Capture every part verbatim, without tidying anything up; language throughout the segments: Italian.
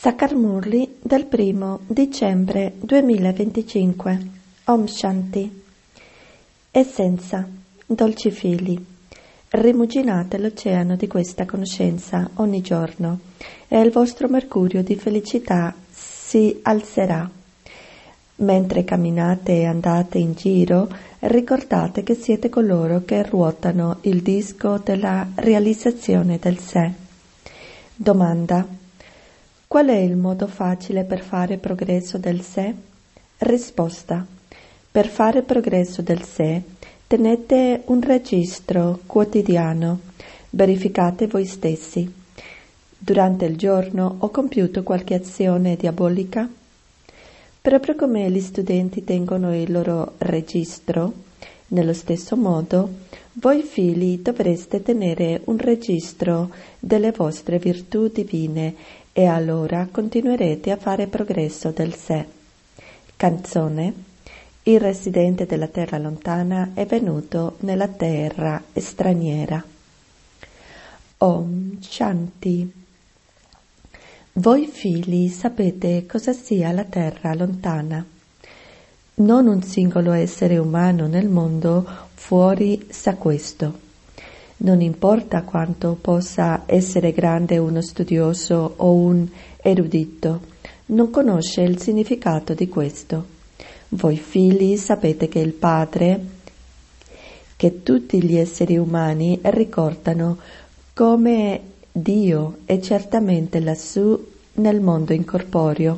Sakarmurli del primo dicembre duemilaventicinque. Om Shanti. Essenza, dolci figli, rimuginate l'oceano di questa conoscenza ogni giorno e il vostro mercurio di felicità si alzerà. Mentre camminate e andate in giro, ricordate che siete coloro che ruotano il disco della realizzazione del sé. Domanda: qual è il modo facile per fare progresso del sé? Risposta: per fare progresso del sé, tenete un registro quotidiano, verificate voi stessi. Durante il giorno ho compiuto qualche azione diabolica? Proprio come gli studenti tengono il loro registro, nello stesso modo, voi figli dovreste tenere un registro delle vostre virtù divine e allora continuerete a fare progresso del sé. Canzone: il residente della terra lontana è venuto nella terra straniera. Om Shanti. Voi figli sapete cosa sia la terra lontana. Non un singolo essere umano nel mondo fuori sa questo. Non importa quanto possa essere grande uno studioso o un erudito, non conosce il significato di questo. Voi figli sapete che il Padre, che tutti gli esseri umani ricordano come Dio è certamente lassù nel mondo incorporeo.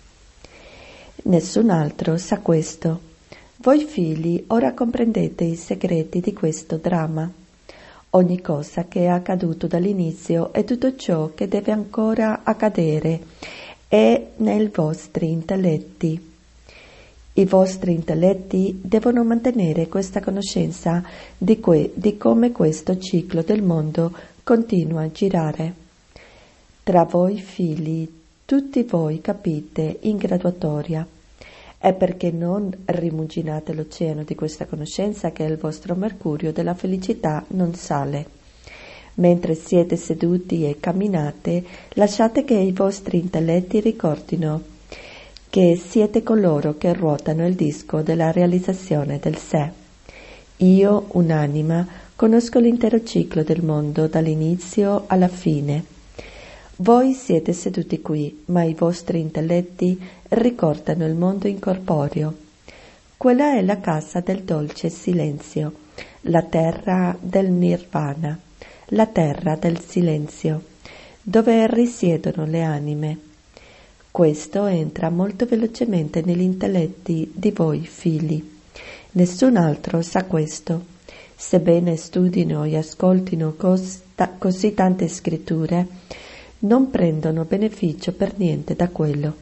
Nessun altro sa questo. Voi figli ora comprendete i segreti di questo dramma. Ogni cosa che è accaduto dall'inizio e tutto ciò che deve ancora accadere è nei vostri intelletti. I vostri intelletti devono mantenere questa conoscenza di, que- di come questo ciclo del mondo continua a girare. Tra voi figli, tutti voi capite in graduatoria. È perché non rimuginate l'oceano di questa conoscenza che il vostro mercurio della felicità non sale. Mentre siete seduti e camminate, lasciate che i vostri intelletti ricordino che siete coloro che ruotano il disco della realizzazione del sé. Io, un'anima, conosco l'intero ciclo del mondo dall'inizio alla fine. Voi siete seduti qui, ma i vostri intelletti ricordano il mondo incorporeo. Quella è la casa del dolce silenzio, la terra del nirvana, la terra del silenzio, dove risiedono le anime. Questo entra molto velocemente negli intelletti di voi figli. Nessun altro sa questo. Sebbene studino e ascoltino cos- ta- così tante scritture, non prendono beneficio per niente da quello.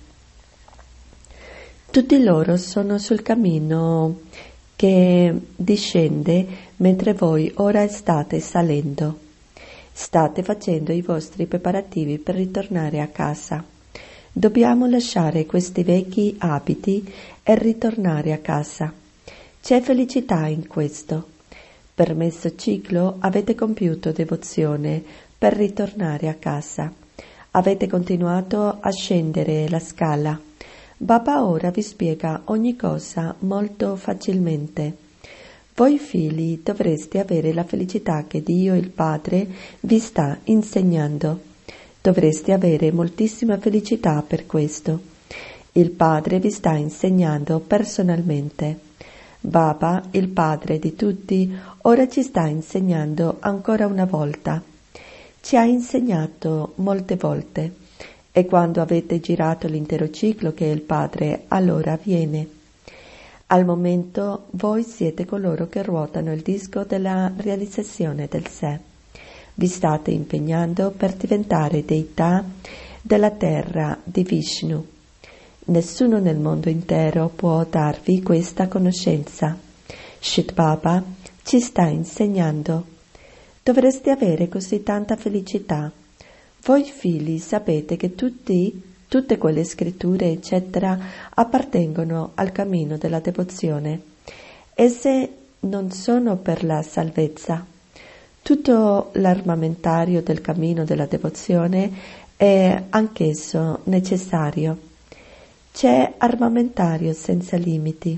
Tutti loro sono sul cammino che discende mentre voi ora state salendo. State facendo i vostri preparativi per ritornare a casa. Dobbiamo lasciare questi vecchi abiti e ritornare a casa. C'è felicità in questo. Per messo ciclo avete compiuto devozione per ritornare a casa. Avete continuato a scendere la scala. Baba ora vi spiega ogni cosa molto facilmente. Voi figli dovreste avere la felicità che Dio il Padre vi sta insegnando. Dovreste avere moltissima felicità per questo. Il Padre vi sta insegnando personalmente. Baba, il Padre di tutti, ora ci sta insegnando ancora una volta. Ci ha insegnato molte volte, e quando avete girato l'intero ciclo che è il Padre, allora viene. Al momento voi siete coloro che ruotano il disco della realizzazione del sé. Vi state impegnando per diventare deità della terra di Vishnu. Nessuno nel mondo intero può darvi questa conoscenza. Shit Baba ci sta insegnando. Dovreste avere così tanta felicità. Voi figli sapete che tutti, tutte quelle scritture eccetera appartengono al cammino della devozione. Esse non sono per la salvezza. Tutto l'armamentario del cammino della devozione è anch'esso necessario. C'è armamentario senza limiti.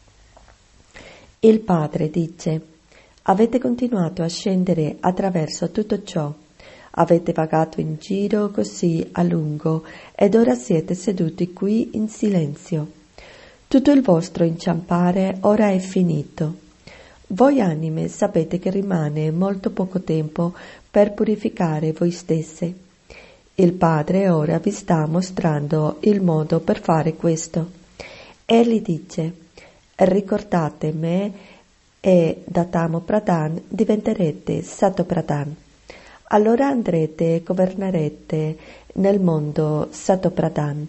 Il Padre dice: avete continuato a scendere attraverso tutto ciò, avete vagato in giro così a lungo ed ora siete seduti qui in silenzio. Tutto il vostro inciampare ora è finito. Voi anime sapete che rimane molto poco tempo per purificare voi stesse. Il Padre ora vi sta mostrando il modo per fare questo. Egli dice: ricordate me e da Tamo Pradhan diventerete Sato Pradhan. Allora andrete e governerete nel mondo Sato Pradhan.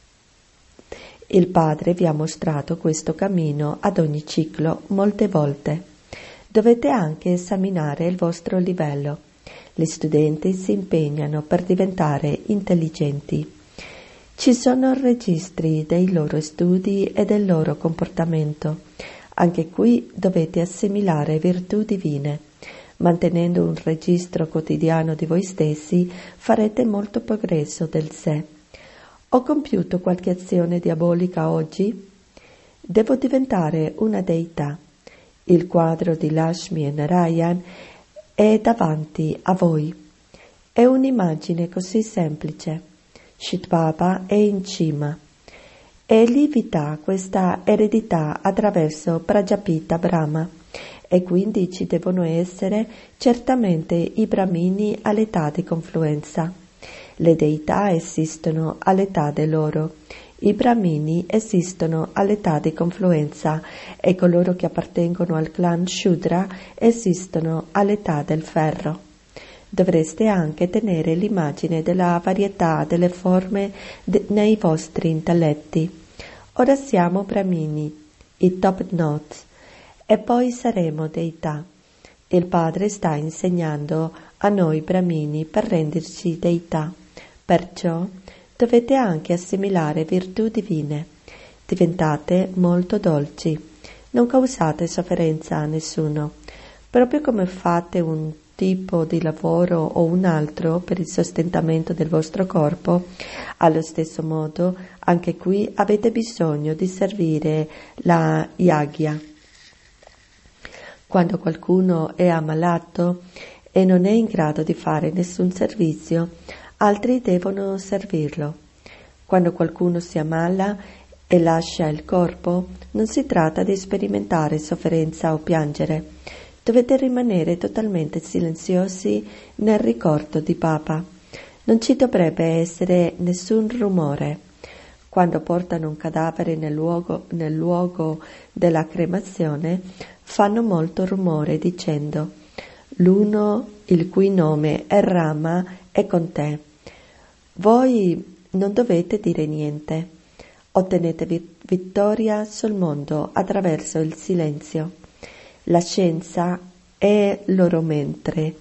Il Padre vi ha mostrato questo cammino ad ogni ciclo molte volte. Dovete anche esaminare il vostro livello. Gli studenti si impegnano per diventare intelligenti. Ci sono registri dei loro studi e del loro comportamento. Anche qui dovete assimilare virtù divine. Mantenendo un registro quotidiano di voi stessi, farete molto progresso del sé. Ho compiuto qualche azione diabolica oggi? Devo diventare una deità. Il quadro di Lakshmi e Narayan è davanti a voi. È un'immagine così semplice. Shit Baba è in cima. Egli vi dà questa eredità attraverso Prajapita Brahma, e quindi ci devono essere certamente i Brahmini all'età di confluenza. Le deità esistono all'età di loro, i Brahmini esistono all'età di confluenza e coloro che appartengono al clan Shudra esistono all'età del ferro. Dovreste anche tenere l'immagine della varietà delle forme de- nei vostri intelletti. Ora siamo Brahmini, i top notes, e poi saremo deità. Il Padre sta insegnando a noi Brahmini per renderci deità. Perciò dovete anche assimilare virtù divine. Diventate molto dolci. Non causate sofferenza a nessuno. Proprio come fate un tipo di lavoro o un altro per il sostentamento del vostro corpo, allo stesso modo anche qui avete bisogno di servire la yagya. Quando qualcuno è ammalato e non è in grado di fare nessun servizio, altri devono servirlo. Quando qualcuno si ammala e lascia il corpo, non si tratta di sperimentare sofferenza o piangere. Dovete rimanere totalmente silenziosi nel ricordo di Baba. Non ci dovrebbe essere nessun rumore. Quando portano un cadavere nel luogo, nel luogo della cremazione, fanno molto rumore dicendo: l'uno il cui nome è Rama è con te. Voi non dovete dire niente. Ottenete vittoria sul mondo attraverso il silenzio. La scienza è loro mentre,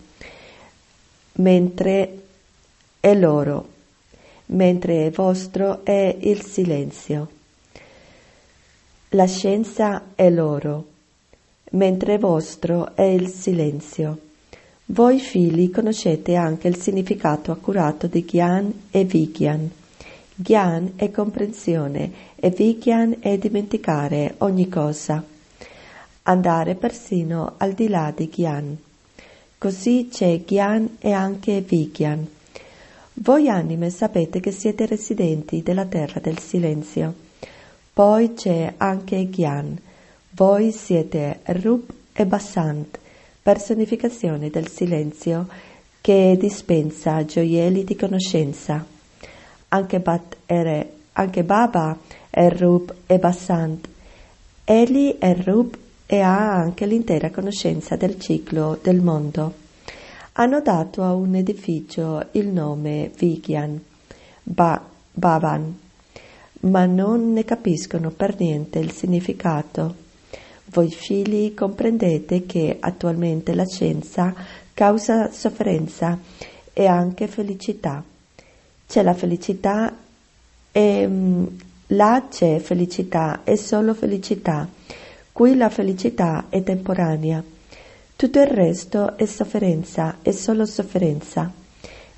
mentre è loro, mentre è vostro è il silenzio. La scienza è loro, mentre è vostro è il silenzio. Voi figli conoscete anche il significato accurato di Gyan e Vigyan. Gyan è comprensione e Vigyan è dimenticare ogni cosa. Andare persino al di là di Gyan. Così c'è Gyan e anche Vigyan. Voi anime sapete che siete residenti della terra del silenzio. Poi c'è anche Gyan. Voi siete Rup e Basant, personificazione del silenzio che dispensa gioielli di conoscenza. Anche, Bat è, anche Baba è Rup e Basant. Egli è Rup e ha anche l'intera conoscenza del ciclo del mondo. Hanno dato a un edificio il nome Vigyan, ba, Bhavan, ma non ne capiscono per niente il significato. Voi figli comprendete che attualmente la scienza causa sofferenza e anche felicità. C'è la felicità e um, là c'è felicità e solo felicità. Qui la felicità è temporanea. Tutto il resto è sofferenza, è solo sofferenza.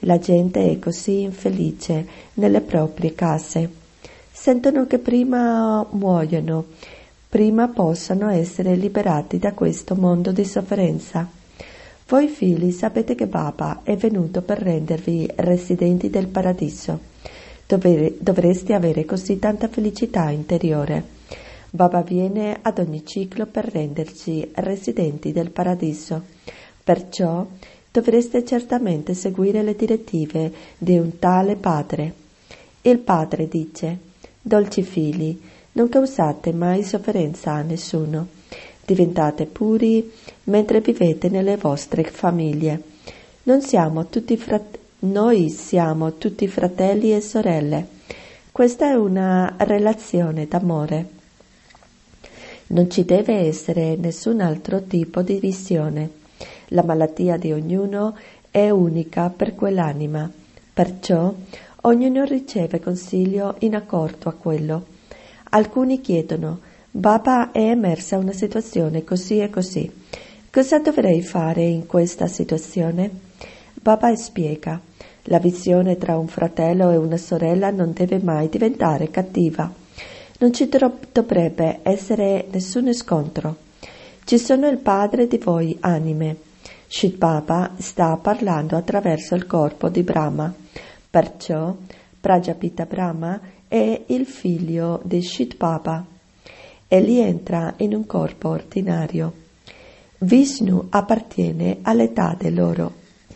La gente è così infelice nelle proprie case. Sentono che prima muoiono, prima possano essere liberati da questo mondo di sofferenza. Voi figli sapete che Baba è venuto per rendervi residenti del paradiso. Dovere, dovreste avere così tanta felicità interiore. Baba viene ad ogni ciclo per renderci residenti del paradiso. Perciò dovreste certamente seguire le direttive di un tale padre. Il padre dice: dolci figli, non causate mai sofferenza a nessuno. Diventate puri mentre vivete nelle vostre famiglie. Non siamo tutti frat- noi siamo tutti fratelli e sorelle. Questa è una relazione d'amore. Non ci deve essere nessun altro tipo di visione. La malattia di ognuno è unica per quell'anima. Perciò ognuno riceve consiglio in accordo a quello. Alcuni chiedono: Baba, è emersa una situazione così e così. Cosa dovrei fare in questa situazione? Baba spiega: la visione tra un fratello e una sorella non deve mai diventare cattiva. Non ci dovrebbe essere nessun scontro. Ci sono il padre di voi anime. Shit Baba sta parlando attraverso il corpo di Brahma. Perciò Prajapita Brahma è il figlio di Shit Baba. Egli entra in un corpo ordinario. Vishnu appartiene all'età di loro.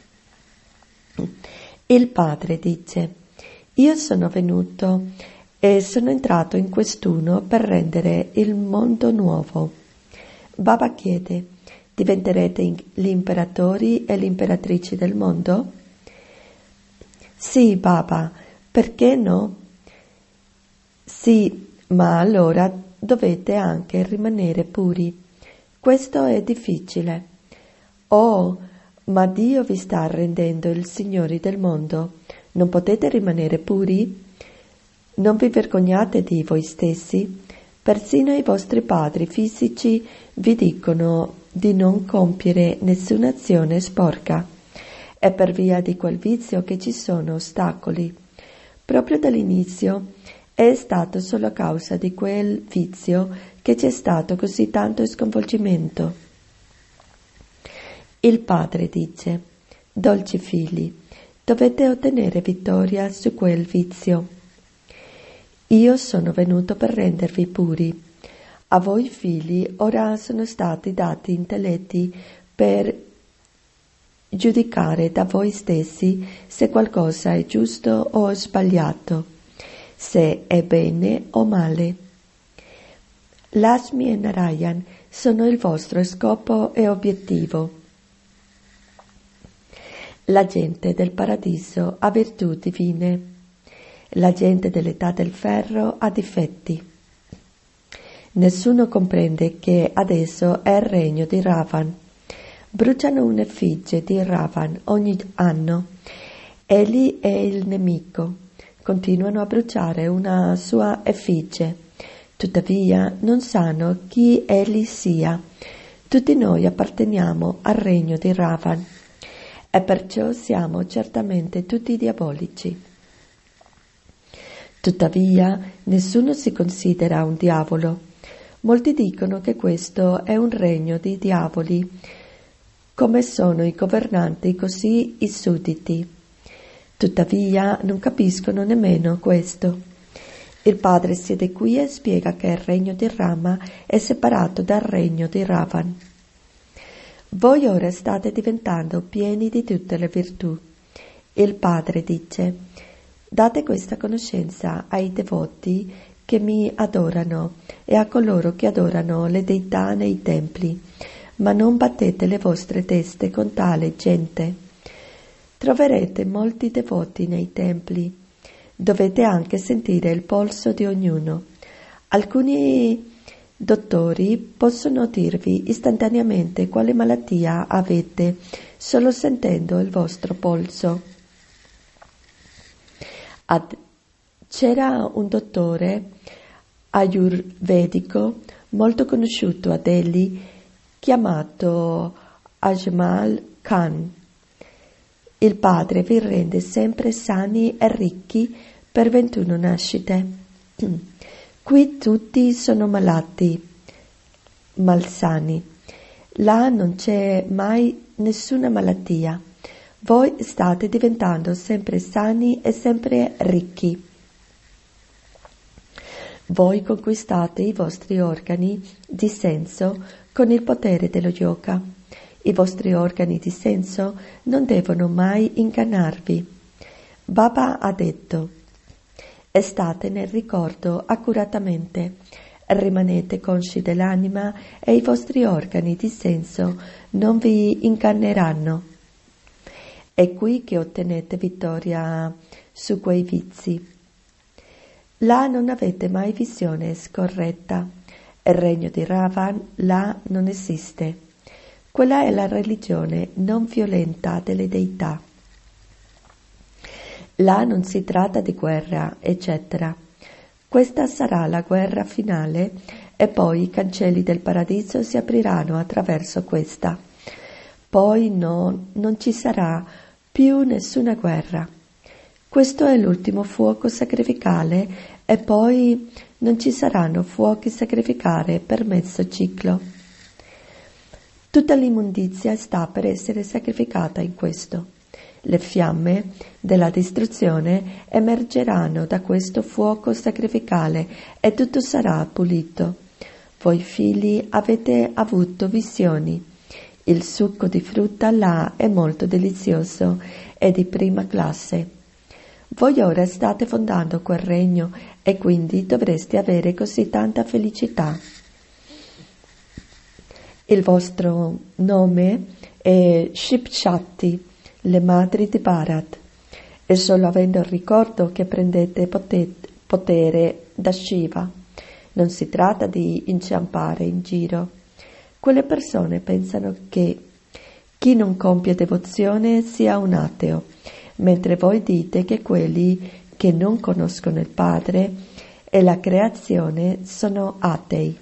Il padre dice: io sono venuto e sono entrato in quest'uno per rendere il mondo nuovo. Baba chiede: diventerete gli imperatori e le imperatrici del mondo? Sì, Baba, perché no? Sì, ma allora dovete anche rimanere puri. Questo è difficile. Oh, ma Dio vi sta rendendo il Signore del mondo. Non potete rimanere puri? Non vi vergognate di voi stessi? Persino i vostri padri fisici vi dicono di non compiere nessuna azione sporca. È per via di quel vizio che ci sono ostacoli. Proprio dall'inizio è stato solo a causa di quel vizio che c'è stato così tanto sconvolgimento. Il padre dice: dolci figli, dovete ottenere vittoria su quel vizio. Io sono venuto per rendervi puri. A voi figli ora sono stati dati intelletti per giudicare da voi stessi se qualcosa è giusto o sbagliato, se è bene o male. Lakshmi e Narayan sono il vostro scopo e obiettivo. La gente del paradiso ha virtù divine. La gente dell'età del ferro ha difetti. Nessuno comprende che adesso è il regno di Ravan. Bruciano un'effigie di Ravan ogni anno. Egli è il nemico. Continuano a bruciare una sua effigie. Tuttavia non sanno chi egli sia. Tutti noi apparteniamo al regno di Ravan e perciò siamo certamente tutti diabolici. Tuttavia nessuno si considera un diavolo. Molti dicono che questo è un regno di diavoli. Come sono i governanti, così i sudditi. Tuttavia non capiscono nemmeno questo. Il padre siede qui e spiega che il regno di Rama è separato dal regno di Ravan. Voi ora state diventando pieni di tutte le virtù. Il padre dice: date questa conoscenza ai devoti che mi adorano e a coloro che adorano le deità nei templi, ma non battete le vostre teste con tale gente. Troverete molti devoti nei templi. Dovete anche sentire il polso di ognuno. Alcuni dottori possono dirvi istantaneamente quale malattia avete solo sentendo il vostro polso. Ad... C'era un dottore ayurvedico molto conosciuto a Delhi chiamato Ajmal Khan. Il Padre vi rende sempre sani e ricchi per ventuno nascite. Qui tutti sono malati, malsani. Là non c'è mai nessuna malattia. Voi state diventando sempre sani e sempre ricchi. Voi conquistate i vostri organi di senso con il potere dello yoga. I vostri organi di senso non devono mai ingannarvi. Baba ha detto: state nel ricordo accuratamente, rimanete consci dell'anima e i vostri organi di senso non vi inganneranno. È qui che ottenete vittoria su quei vizi. Là non avete mai visione scorretta. Il regno di Ravan là non esiste. Quella è la religione non violenta delle deità. Là non si tratta di guerra, eccetera. Questa sarà la guerra finale e poi i cancelli del paradiso si apriranno attraverso questa. Poi no, non ci sarà più nessuna guerra. Questo è l'ultimo fuoco sacrificale e poi non ci saranno fuochi sacrificali per mezzo ciclo. Tutta l'immondizia sta per essere sacrificata in questo. Le fiamme della distruzione emergeranno da questo fuoco sacrificale e tutto sarà pulito. Voi figli avete avuto visioni. Il succo di frutta là è molto delizioso e di prima classe. Voi ora state fondando quel regno e quindi dovreste avere così tanta felicità. Il vostro nome è Shipshakti, le madri di Bharat, e solo avendo il ricordo che prendete potere da Shiva. Non si tratta di inciampare in giro. Quelle persone pensano che chi non compie devozione sia un ateo, mentre voi dite che quelli che non conoscono il Padre e la creazione sono atei.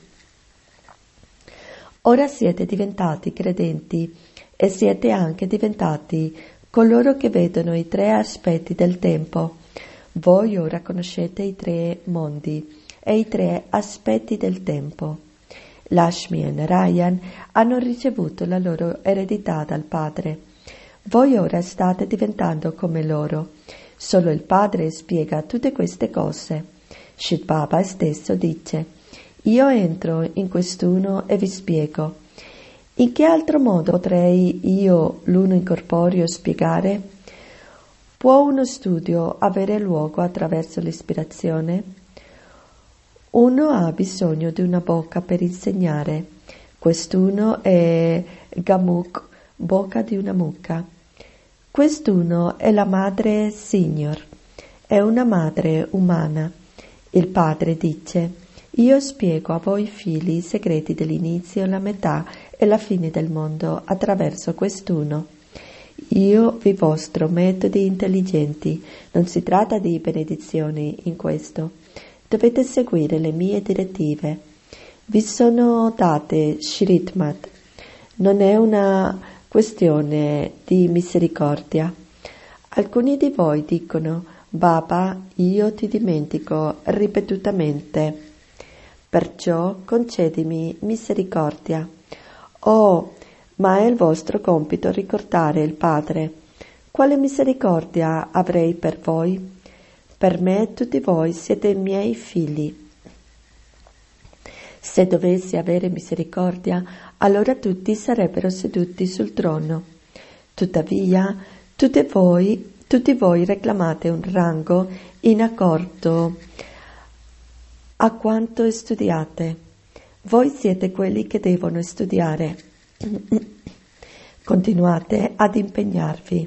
Ora siete diventati credenti e siete anche diventati coloro che vedono i tre aspetti del tempo. Voi ora conoscete i tre mondi e i tre aspetti del tempo. Lakshmi e Narayan hanno ricevuto la loro eredità dal Padre. Voi ora state diventando come loro. Solo il Padre spiega tutte queste cose. Shri Baba stesso dice: io entro in quest'uno e vi spiego. In che altro modo potrei io, l'uno incorporeo, spiegare? Può uno studio avere luogo attraverso l'ispirazione? Uno ha bisogno di una bocca per insegnare. Quest'uno è Gamuk, bocca di una mucca. Quest'uno è la madre Signor, è una madre umana. Il Padre dice: io spiego a voi figli i segreti dell'inizio, la metà e la fine del mondo attraverso quest'uno. Io vi mostro metodi intelligenti. Non si tratta di benedizioni in questo. Dovete seguire le mie direttive. Vi sono date Shritmat. Non è una questione di misericordia. Alcuni di voi dicono: Baba, io ti dimentico ripetutamente. Perciò concedimi misericordia. Oh, ma è il vostro compito ricordare il Padre. Quale misericordia avrei per voi? Per me tutti voi siete miei figli. Se dovessi avere misericordia, allora tutti sarebbero seduti sul trono. Tuttavia, tutti voi, tutti voi reclamate un rango in accordo a quanto studiate. Voi siete quelli che devono studiare. Continuate ad impegnarvi.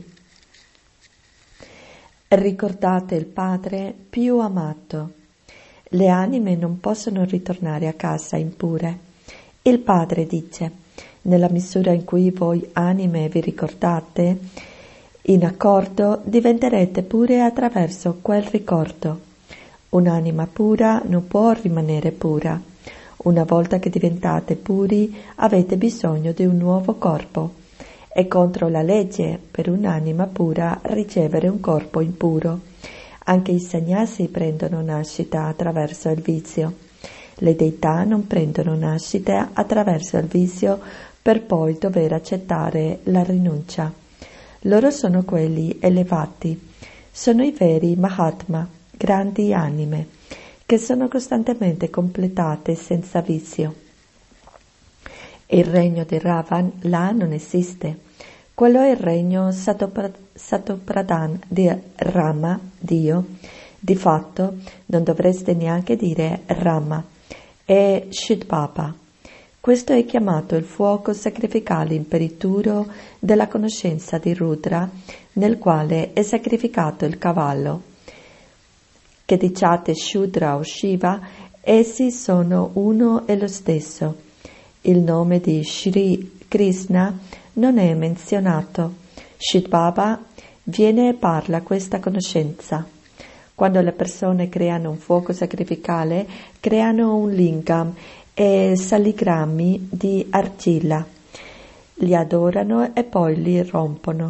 Ricordate il Padre più amato. Le anime non possono ritornare a casa impure. Il Padre dice: nella misura in cui voi anime vi ricordate, in accordo diventerete pure attraverso quel ricordo. Un'anima pura non può rimanere pura. Una volta che diventate puri, avete bisogno di un nuovo corpo. È contro la legge per un'anima pura ricevere un corpo impuro. Anche i sannyasi prendono nascita attraverso il vizio. Le deità non prendono nascita attraverso il vizio per poi dover accettare la rinuncia. Loro sono quelli elevati, sono i veri Mahatma, grandi anime, che sono costantemente completate senza vizio. Il regno di Ravan là non esiste. Quello è il regno Satopradhan di Rama, Dio. Di fatto non dovreste neanche dire Rama, è Shidbaba. Questo è chiamato il fuoco sacrificale imperituro della conoscenza di Rudra, nel quale è sacrificato il cavallo. Che diciate Shudra o Shiva, essi sono uno e lo stesso. Il nome di Shri Krishna non è menzionato. Shidbaba viene e parla questa conoscenza. Quando le persone creano un fuoco sacrificale, creano un lingam e saligrammi di argilla. Li adorano e poi li rompono.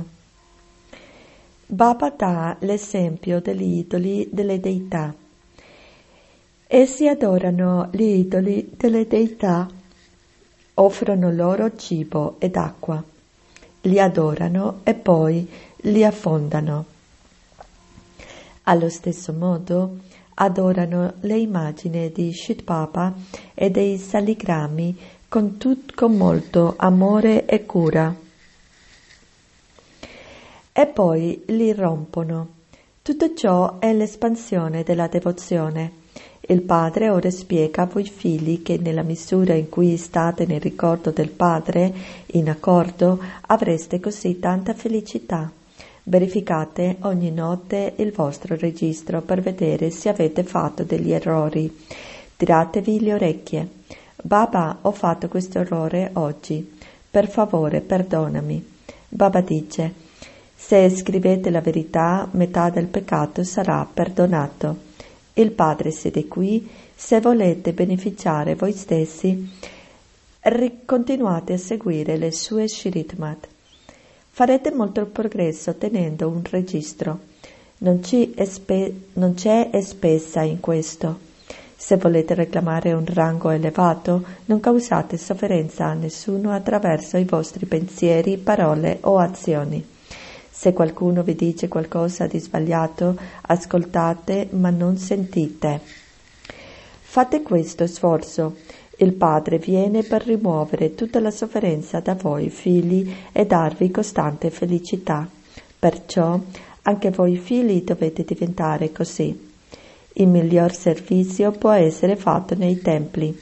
Baba dà l'esempio degli idoli delle deità. Essi adorano gli idoli delle deità, offrono loro cibo ed acqua, li adorano e poi li affondano. Allo stesso modo adorano le immagini di Shidbaba e dei saligrammi con, tut, con molto amore e cura. E poi li rompono. Tutto ciò è l'espansione della devozione. Il padre ora spiega a voi figli che nella misura in cui state nel ricordo del padre, in accordo, avreste così tanta felicità. Verificate ogni notte il vostro registro per vedere se avete fatto degli errori. Tiratevi le orecchie. Baba, ho fatto questo errore oggi. Per favore, perdonami. Baba dice: se scrivete la verità, metà del peccato sarà perdonato. Il Padre siede qui. Se volete beneficiare voi stessi, continuate a seguire le sue Shritmat. Farete molto progresso tenendo un registro. Non, ci espe- non c'è spesa in questo. Se volete reclamare un rango elevato, non causate sofferenza a nessuno attraverso i vostri pensieri, parole o azioni. Se qualcuno vi dice qualcosa di sbagliato, ascoltate ma non sentite. Fate questo sforzo. Il Padre viene per rimuovere tutta la sofferenza da voi, figli, e darvi costante felicità. Perciò anche voi figli dovete diventare così. Il miglior servizio può essere fatto nei templi.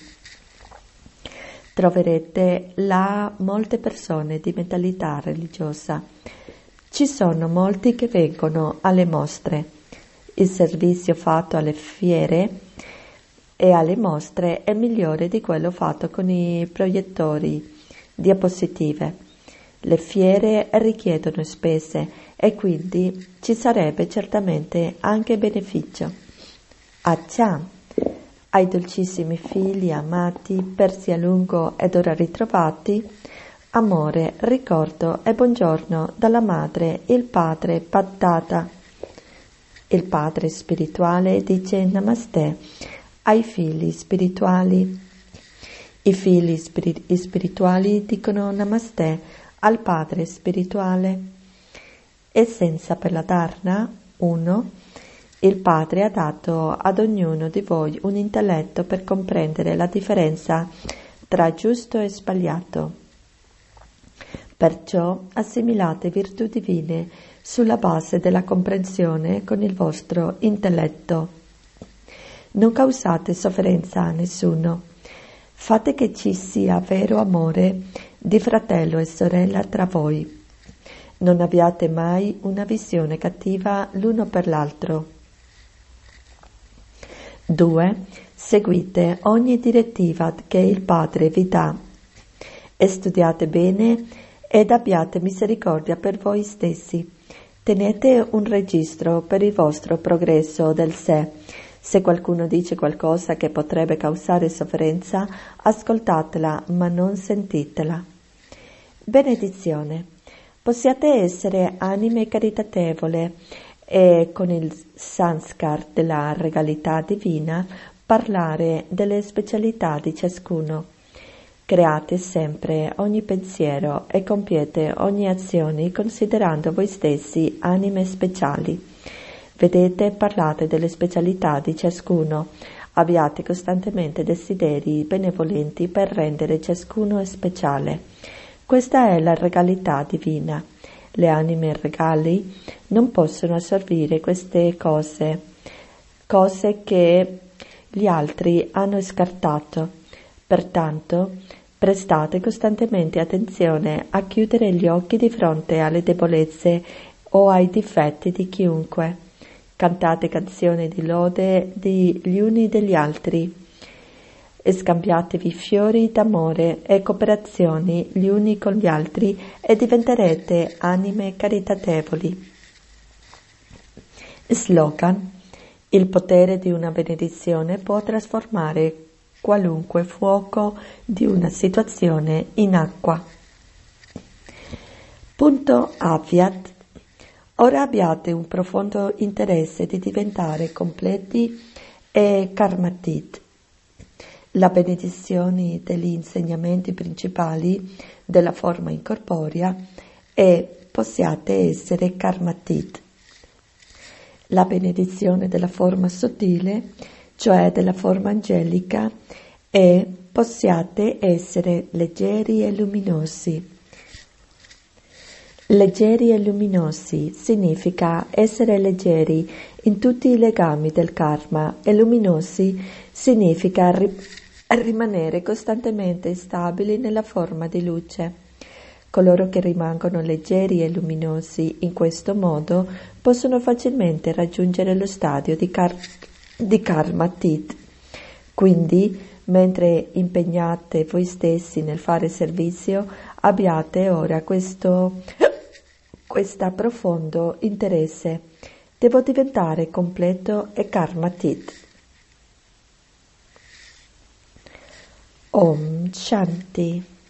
Troverete là molte persone di mentalità religiosa. Ci sono molti che vengono alle mostre. Il servizio fatto alle fiere e alle mostre è migliore di quello fatto con i proiettori, diapositive. Le fiere richiedono spese e quindi ci sarebbe certamente anche beneficio. Accia, ai dolcissimi figli amati, persi a lungo ed ora ritrovati, amore, ricordo e buongiorno dalla madre, il padre Paddata. Il padre spirituale dice Namaste ai figli spirituali. I figli spir- spirituali dicono Namaste al padre spirituale. Essenza per la Dharna. uno. Il padre ha dato ad ognuno di voi un intelletto per comprendere la differenza tra giusto e sbagliato. Perciò assimilate virtù divine sulla base della comprensione con il vostro intelletto. Non causate sofferenza a nessuno. Fate che ci sia vero amore di fratello e sorella tra voi. Non abbiate mai una visione cattiva l'uno per l'altro. due. Seguite ogni direttiva che il Padre vi dà e studiate bene ed abbiate misericordia per voi stessi. Tenete un registro per il vostro progresso del sé. Se qualcuno dice qualcosa che potrebbe causare sofferenza, ascoltatela ma non sentitela. Benedizione. Possiate essere anime caritatevole e con il sanskar della regalità divina parlare delle specialità di ciascuno. Create sempre ogni pensiero e compiete ogni azione considerando voi stessi anime speciali. Vedete e parlate delle specialità di ciascuno. Abbiate costantemente desideri benevolenti per rendere ciascuno speciale. Questa è la regalità divina. Le anime regali non possono assorbire queste cose, cose che gli altri hanno scartato. Pertanto, prestate costantemente attenzione a chiudere gli occhi di fronte alle debolezze o ai difetti di chiunque. Cantate canzoni di lode degli uni degli altri. Scambiatevi fiori d'amore e cooperazioni gli uni con gli altri e diventerete anime caritatevoli. Slogan: il potere di una benedizione può trasformare qualunque fuoco di una situazione in acqua. Punto Avyat. Ora abbiate un profondo interesse di diventare completi e karmatit. La benedizione degli insegnamenti principali della forma incorporea è possiate essere karmatit. La benedizione della forma sottile, cioè della forma angelica, è possiate essere leggeri e luminosi. Leggeri e luminosi significa essere leggeri in tutti i legami del karma e luminosi significa ri- rimanere costantemente stabili nella forma di luce. Coloro che rimangono leggeri e luminosi in questo modo possono facilmente raggiungere lo stadio di, kar- di karma tit. Quindi, mentre impegnate voi stessi nel fare servizio, abbiate ora questo questo profondo interesse. Devo diventare completo e karmatit. Om Shanti.